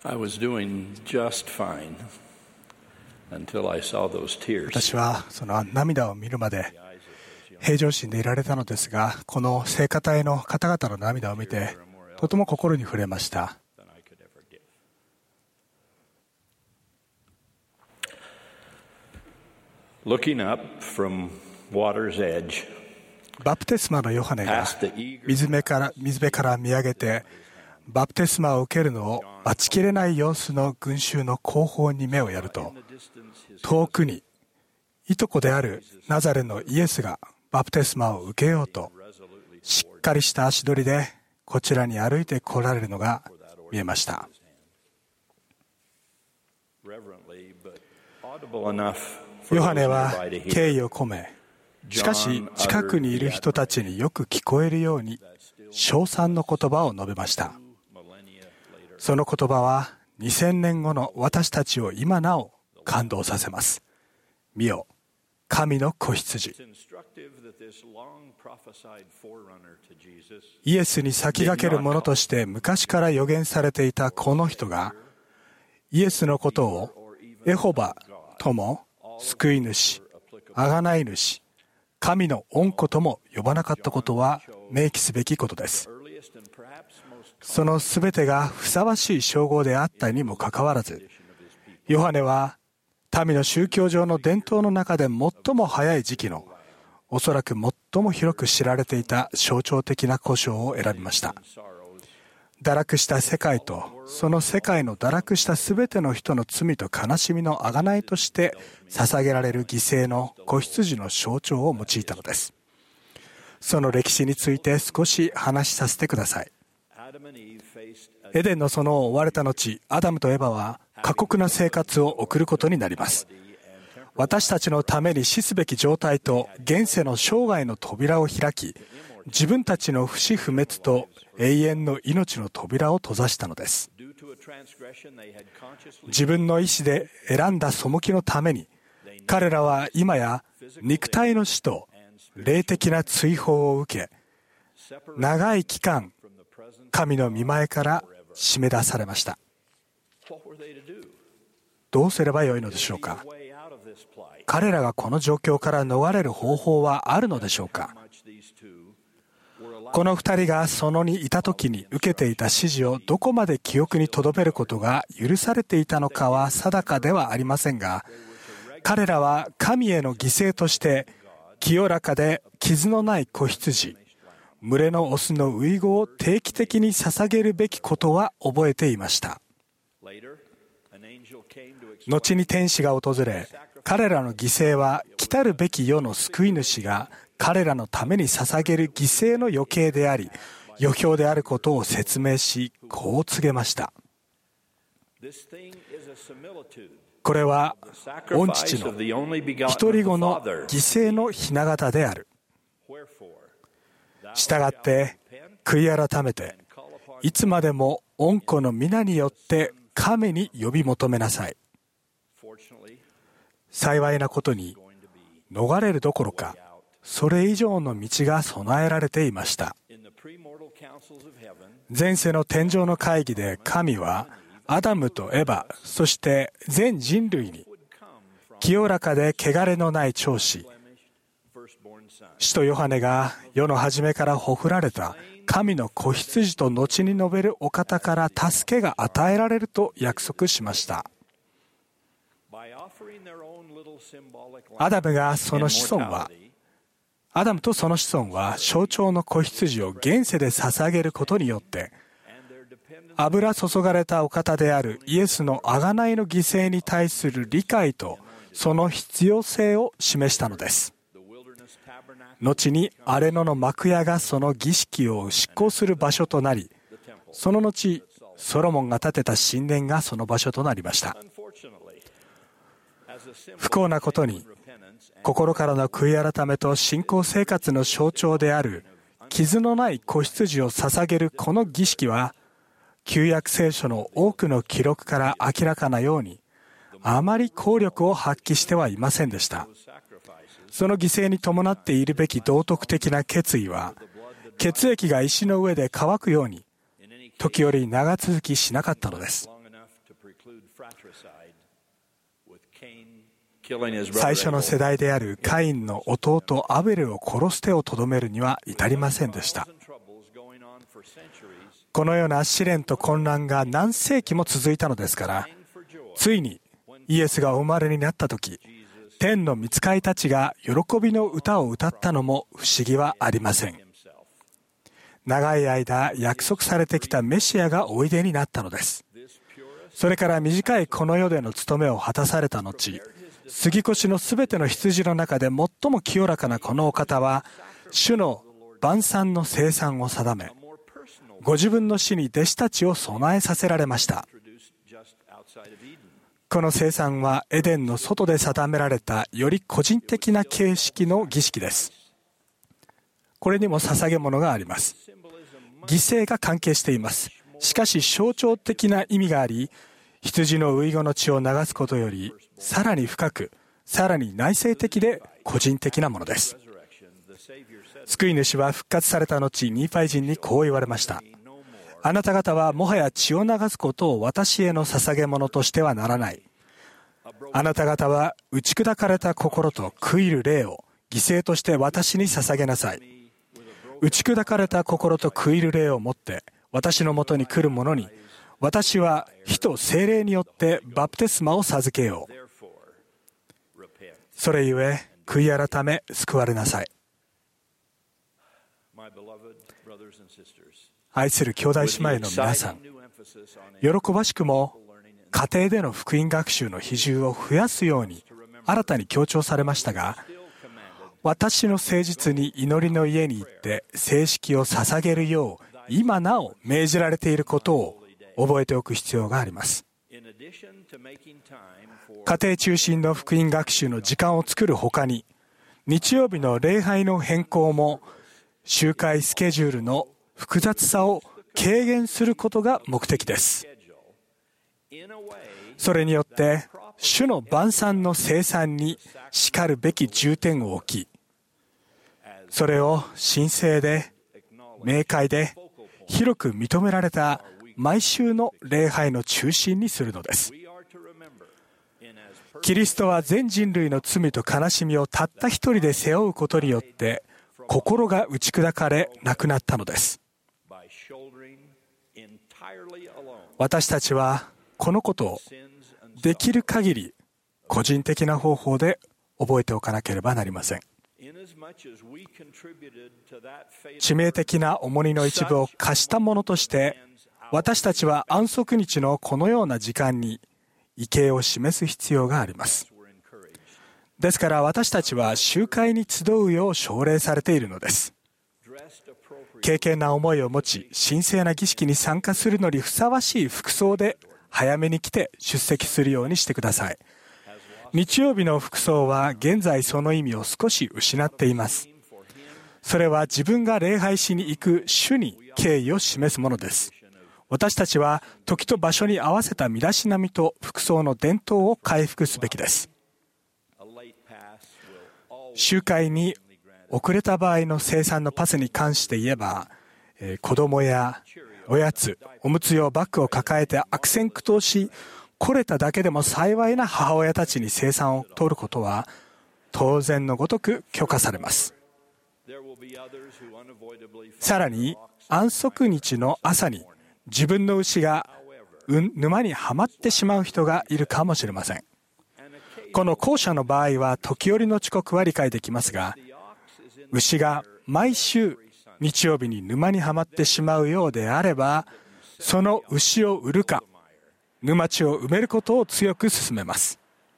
I was doing just fine until I saw those tears. 私はその涙を見るまで平常心でいられたのですが、この聖歌隊の方々の涙を見てとても心に触れました。 Looking up from water's edge, バプテスマのヨハネが水辺から見上げてバプテスマを受けるのを待ちきれない様子の群衆の後方に目をやると、遠くにいとこであるナザレのイエスがバプテスマを受けようとしっかりした足取りでこちらに歩いて来られるのが見えました。ヨハネは敬意を込め、しかし近くにいる人たちによく聞こえるように称賛の言葉を述べました。その言葉は2000年後の私たちを今なお感動させます。見よ、神の子羊。イエスに先駆けるものとして昔から予言されていたこの人が、イエスのことをエホバとも救い主、贖い主、神の御子とも呼ばなかったことは明記すべきことです。そのすべてがふさわしい称号であったにもかかわらず、ヨハネは民の宗教上の伝統の中で最も早い時期の、おそらく最も広く知られていた象徴的な呼称を選びました。堕落した世界と、その世界の堕落したすべての人の罪と悲しみの贖いとして捧げられる犠牲の子羊の象徴を用いたのです。その歴史について少し話しさせてください。エデンの園を追われた後、アダムとエバは過酷な生活を送ることになります。私たちのために死すべき状態と現世の生涯の扉を開き、自分たちの不死不滅と永遠の命の扉を閉ざしたのです。自分の意志で選んだ背きのために、彼らは今や肉体の死と霊的な追放を受け、長い期間神の御前から締め出されました。どうすればよいのでしょうか。彼らがこの状況から逃れる方法はあるのでしょうか。この二人が園にいた時に受けていた指示をどこまで記憶に留めることが許されていたのかは定かではありませんが、彼らは神への犠牲として清らかで傷のない子羊、群れのオスの遺語を定期的に捧げるべきことは覚えていました。後に天使が訪れ、彼らの犠牲は来たるべき世の救い主が彼らのために捧げる犠牲の余計であり、余興であることを説明し、こう告げました。これは御父の一人子の犠牲の雛形である。したがって悔い改めて、いつまでも御子の皆によって神に呼び求めなさい。幸いなことに、逃れるどころかそれ以上の道が備えられていました。前世の天上の会議で神はアダムとエバ、そして全人類に清らかで汚れのない長子、使徒ヨハネが世の初めからほふられた神の子羊と後に述べるお方から助けが与えられると約束しました。アダムとその子孫は象徴の子羊を現世で捧げることによって、油注がれたお方であるイエスの贖いの犠牲に対する理解とその必要性を示したのです。後に荒れ野の幕屋がその儀式を執行する場所となり、その後ソロモンが建てた神殿がその場所となりました。不幸なことに、心からの悔い改めと信仰生活の象徴である傷のない子羊を捧げるこの儀式は、旧約聖書の多くの記録から明らかなように、あまり効力を発揮してはいませんでした。その犠牲に伴っているべき道徳的な決意は、血液が石の上で乾くように、時折長続きしなかったのです。 最初の世代であるカインの弟アベルを殺す手をとどめるには至りませんでした。このような試練と混乱が何世紀も続いたのですから、ついにイエスがお生まれになった時、天の御使いたちが喜びの歌を歌ったのも不思議はありません。長い間約束されてきたメシアがおいでになったのです。それから短いこの世での務めを果たされた後、杉越のすべての羊の中で最も清らかなこのお方は、主の晩餐の生産を定め、ご自分の死に弟子たちを備えさせられました。この生産はエデンの外で定められたより個人的な形式の儀式です。これにも捧げ物があります。犠牲が関係しています。しかし象徴的な意味があり、羊の遺言の血を流すことよりさらに深く、さらに内省的で個人的なものです。救い主は復活された後、ニーファイ人にこう言われました。あなた方はもはや血を流すことを私への捧げ物としてはならない。あなた方は打ち砕かれた心と悔いる霊を犠牲として私に捧げなさい。打ち砕かれた心と悔いる霊を持って私のもとに来る者に、私は火と聖霊によってバプテスマを授けよう。それゆえ悔い改め救われなさい。愛する兄弟姉妹の皆さん、喜ばしくも家庭での福音学習の比重を増やすように新たに強調されましたが、私の誠実に祈りの家に行って聖式を捧げるよう今なお命じられていることを覚えておく必要があります。家庭中心の福音学習の時間を作るほかに、日曜日の礼拝の変更も集会スケジュールの複雑さを軽減することが目的です。それによって主の晩餐の生産にしかるべき重点を置き、それを神聖で明快で広く認められた毎週の礼拝の中心にするのです。キリストは全人類の罪と悲しみをたった一人で背負うことによって心が打ち砕かれ亡くなったのです。私たちはこのことをできる限り個人的な方法で覚えておかなければなりません。致命的な重荷の一部を貸したものとして、私たちは安息日のこのような時間に畏敬を示す必要があります。ですから私たちは集会に集うよう奨励されているのです。敬虔な思いを持ち、神聖な儀式に参加するのにふさわしい服装で早めに来て出席するようにしてください。日曜日の服装は現在その意味を少し失っています。それは自分が礼拝しに行く主に敬意を示すものです。私たちは時と場所に合わせた身だしなみと服装の伝統を回復すべきです。集会に遅れた場合の生産のパスに関して言えば、子供やおやつ、おむつ用バッグを抱えて悪戦苦闘し、来れただけでも幸いな母親たちに生産を取ることは当然のごとく許可されます。さらに安息日の朝に自分の牛が沼にはまってしまう人がいるかもしれません。この後者の場合は時折の遅刻は理解できますが、牛が毎週日曜日に沼にはまってしまうようであれば、その牛を売るか沼地を埋めることを強く勧めます。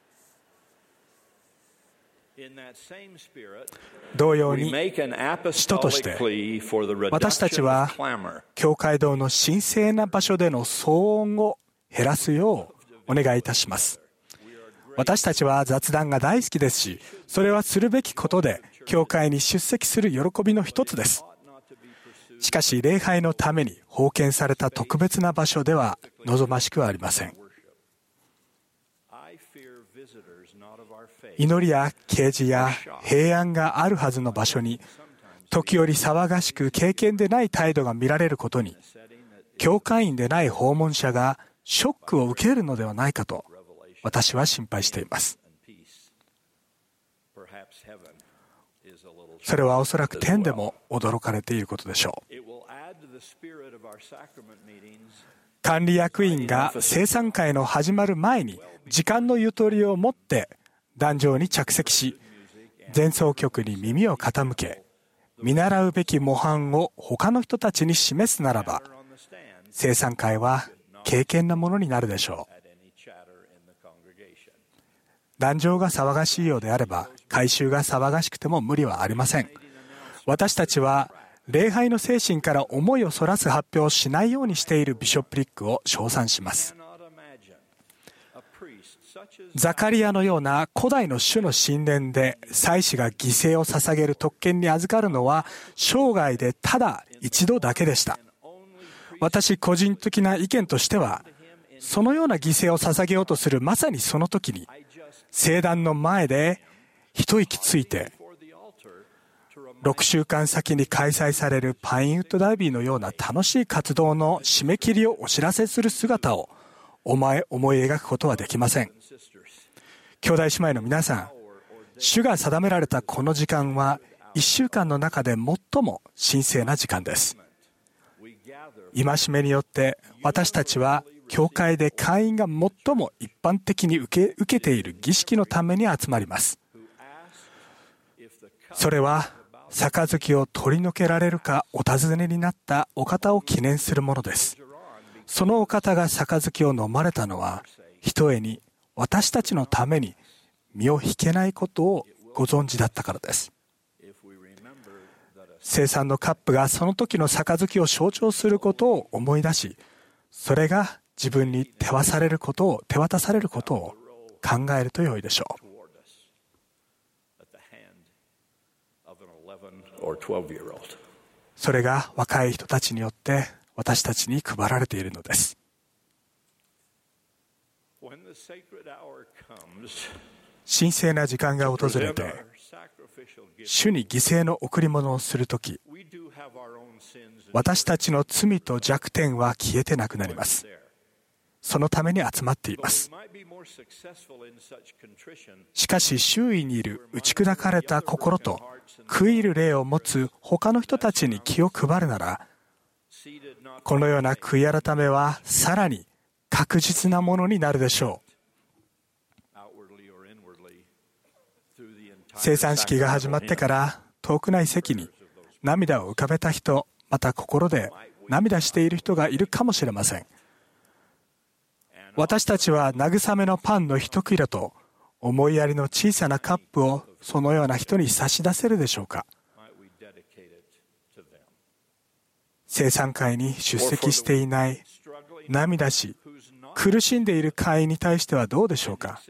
同様に使徒として私たちは教会堂の神聖な場所での騒音を減らすようお願いいたします。私たちは雑談が大好きですし、それはするべきことで教会に出席する喜びの一つです。しかし礼拝のために封建された特別な場所では望ましくはありません。祈りや啓示や平安があるはずの場所に時折騒がしく敬虔でない態度が見られることに、教会員でない訪問者がショックを受けるのではないかと私は心配しています。それはおそらく天でも驚かれていることでしょう。管理役員が聖餐会の始まる前に時間のゆとりを持って壇上に着席し、前奏曲に耳を傾け、見習うべき模範を他の人たちに示すならば、聖餐会は敬虔なものになるでしょう。壇上が騒がしいようであれば、改宗が騒がしくても無理はありません。私たちは礼拝の精神から思いをそらす発表をしないようにしているビショップ・リックを称賛します。ザカリアのような古代の主の神殿で祭司が犠牲を捧げる特権に預かるのは生涯でただ一度だけでした。私個人的な意見としては、そのような犠牲を捧げようとするまさにその時に、聖壇の前で一息ついて、6週間先に開催されるパインウッドダービーのような楽しい活動の締め切りをお知らせする姿を思い描くことはできません。兄弟姉妹の皆さん、主が定められたこの時間は1週間の中で最も神聖な時間です。戒めによって私たちは教会で会員が最も一般的に受けている儀式のために集まります。それは杯を取り除けられるかお尋ねになったお方を記念するものです。そのお方が杯を飲まれたのは、ひとえに私たちのために身を引けないことをご存知だったからです。聖餐のカップがその時の杯を象徴することを思い出し、それが自分に手渡されることを考えると良いでしょう。それが若い人たちによって私たちに配られているのです。神聖な時間が訪れて、主に犠牲の贈り物をするとき、私たちの罪と弱点は消えてなくなります。そのために集まっています。しかし周囲にいる打ち砕かれた心と悔いる霊を持つ他の人たちに気を配るなら、このような悔い改めはさらに確実なものになるでしょう。聖餐式が始まってから遠くない席に涙を浮かべた人、また心で涙している人がいるかもしれません。私たちは慰めのパンの一切れと思いやりの小さなカップをそのような人に差し出せるでしょうか。聖餐会に出席していない、涙し苦しんでいる会員に対してはどうでしょうか。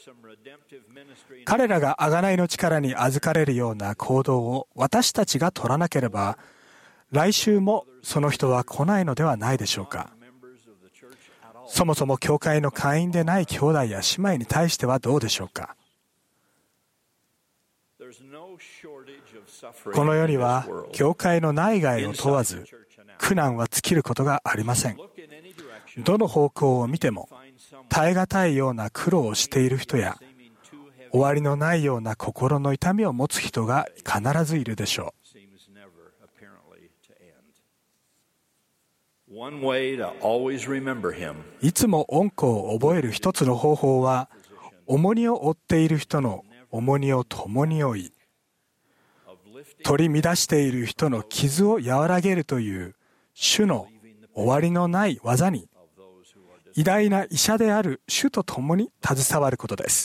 彼らが贖いの力に預かれるような行動を私たちが取らなければ、来週もその人は来ないのではないでしょうか。そもそも教会の会員でない兄弟や姉妹に対してはどうでしょうか。この世には教会の内外を問わず苦難は尽きることがありません。どの方向を見ても耐え難いような苦労をしている人や終わりのないような心の痛みを持つ人が必ずいるでしょう。いつも恩子を覚える一つの方法は、重荷を負っている人の重荷を共に負い、取り乱している人の傷を和らげるという主の終わりのない技に、偉大な医者である主と共に携わることです。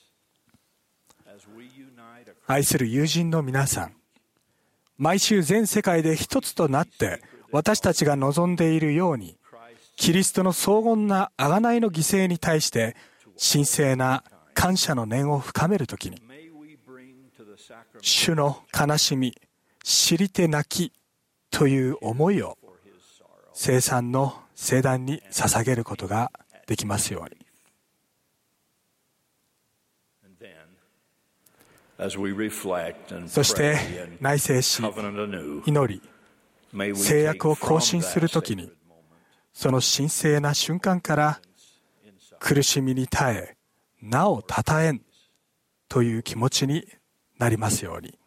愛する友人の皆さん、毎週全世界で一つとなって私たちが望んでいるように、キリストの荘厳な贖いの犠牲に対して神聖な感謝の念を深めるときに、主の悲しみ、知りて泣きという思いを聖餐の聖壇に捧げることができますように。そして内省し、祈り、誓約を更新するときに、その神聖な瞬間から苦しみに耐え、 なおたたえんという気持ちになりますように。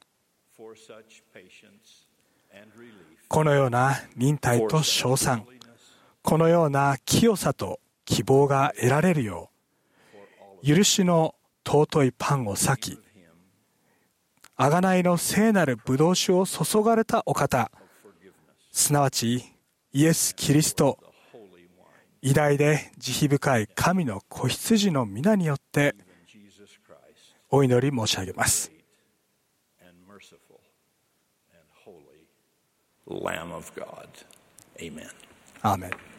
このような忍耐と称賛、このような清さと希望が得られるよう、許しの尊いパンを裂き、贖いの聖なる葡萄酒を注がれたお方、すなわちイエス・キリスト、偉大で慈悲深い神の子羊の皆によってお祈り申し上げます。 Lamb of God. Amen. アーメン。